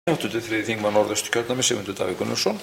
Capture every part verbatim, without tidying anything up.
Háttvirtur þriðji þingmaður Norðausturkjördæmis, Sigmundur Davíð Gunnlaugsson.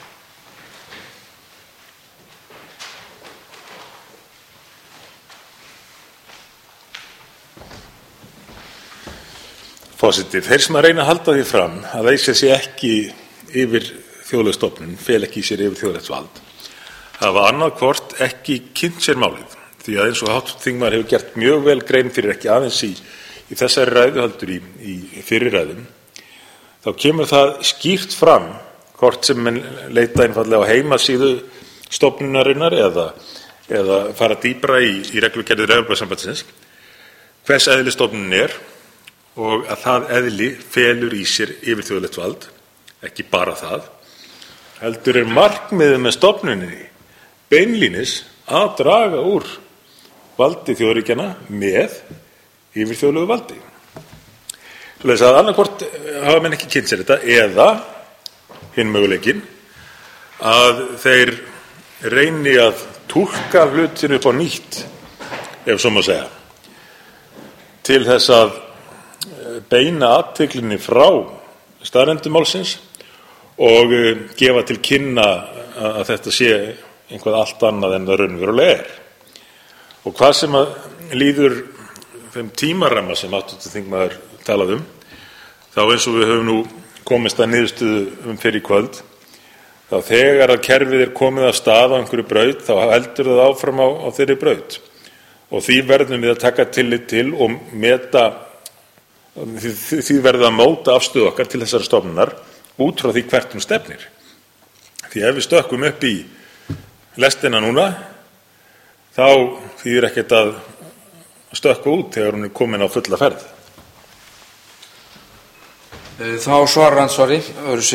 Forseti, þeir sem að reyna að halda því fram að leysa sig ekki yfir þjóðleg stofnun, fel ekki í sér yfir þjóðlegt vald, hafa annaðhvort ekki kynnt sér málið, því að eins og háttvirtur þingmaður hefur gert mjög vel grein fyrir, ekki aðeins í, í þessari ræðu heldur í, í fyrri ræðum, þá kemur það skýrt fram, hvort sem menn leita einfaldlega á heimasíðu stofnunarinnar eða, eða fara dýpra í, í reglugerðir Evrópusambandsins, hvers eðli stofnunin er og að það eðli felur í sér yfirþjóðlegt vald, ekki bara það, heldur er markmiðið með stofnuninni beinlínis að draga úr valdi þjóðríkjanna með yfirþjóðlegu valdi. Svoleiðis að annarkvort hafa menn ekki kynnt sér þetta eða hinn möguleikinn að þeir reyni að túlka hlutin upp á nýtt, ef svo má segja, til þess að beina athyglinni frá staðreyndum málsins og gefa til kynna að þetta sé eitthvað allt annað en það raunverulega er. Og hvað sem að líður þeim tímaramma sem háttvirtur þingmaður talað um, þá eins og við höfum nú komist að niðurstöðu um fyrr í kvöld, þá þegar að kerfið er komið af stað á einhverju braut, þá heldur það áfram á, á þeirri braut. Og því verðum við að taka tillit til og meta, því, því verðum að móta afstöðu okkar til þessar stofnunar út frá því hvert hún stefnir. Því ef við stökkum upp í lestina núna, þá þýðir ekkert að stökkva út þegar hún er komin á fulla ferð. Þá svarar andsvari, öðru